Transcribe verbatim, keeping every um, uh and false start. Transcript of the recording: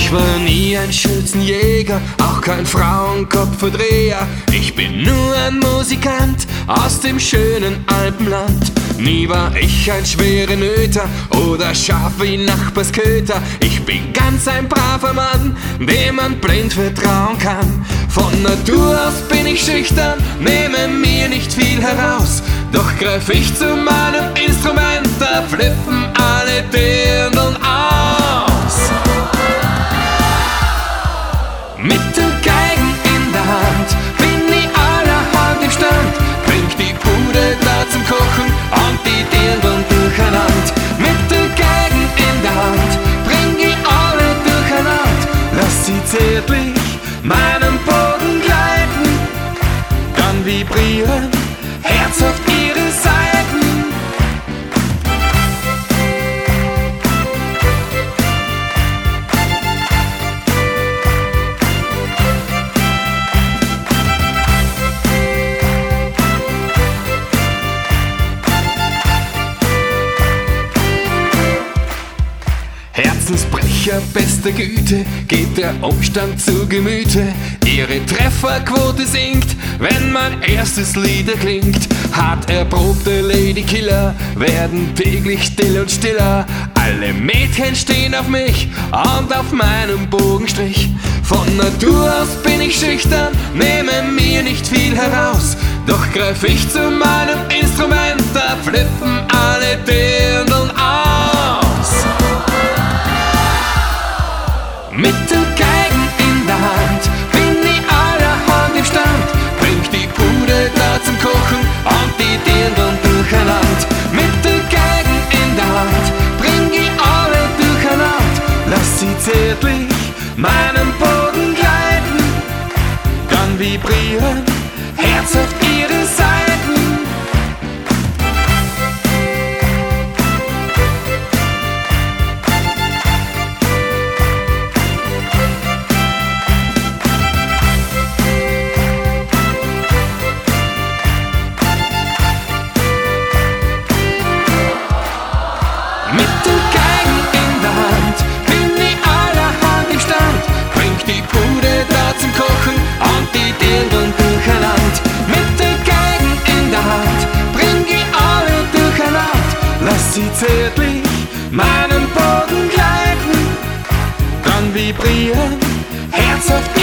Ich war nie ein Schürzenjäger, auch kein Frauenkopfverdreher. Ich bin nur ein Musikant aus dem schönen Alpenland. Nie war ich ein schwerer Nöter oder scharf wie Nachbarsköter. Ich bin ganz ein braver Mann, dem man blind vertrauen kann. Von Natur aus bin ich schüchtern, nehme mir nicht viel heraus. Doch greif ich zu meinem Instrument, da flippen alle Dirndln aus. Mit den Geigen in der Hand bin ich allerhand im Stand. Bring die Bude da zum Kochen und die Dirndln durcheinander. Mit den Geigen in der Hand bring ich alle durcheinander. Lass sie zärtlich meinen Boden gleiten, dann vibrieren herzhaft ihre Saiten. Herzensbrecher bester Güte geht der Umstand zu Gemüte. Ihre Trefferquote sinkt, wenn mein erstes Lied erklingt. Hart erprobte Ladykiller werden täglich still und stiller. Alle Mädchen stehen auf mich und auf meinem Bogenstrich. Von Natur aus bin ich schüchtern, nehme mir nicht viel heraus. Doch greif ich zu meinem Instrument, da flippen alle Dirndln aus. Mit den Geigen in der Hand bin ich allerhand im Stand. Bring die Bude da zum Kochen und die Dirndln durcheinander. Mit den Geigen in der Hand bring ich alle durcheinander. Lass sie zärtlich meinen Boden gleiten, dann vibrieren herzhaft ihre Saiten. Mit den Geigen in der Hand bin ich allerhand im Stand. Bring die Bude da zum Kochen und die Dirndln durcheinander. Mit den Geigen in der Hand bring ich alle durcheinander. Lass sie zärtlich meinen Boden gleiten, dann vibrieren herzhaft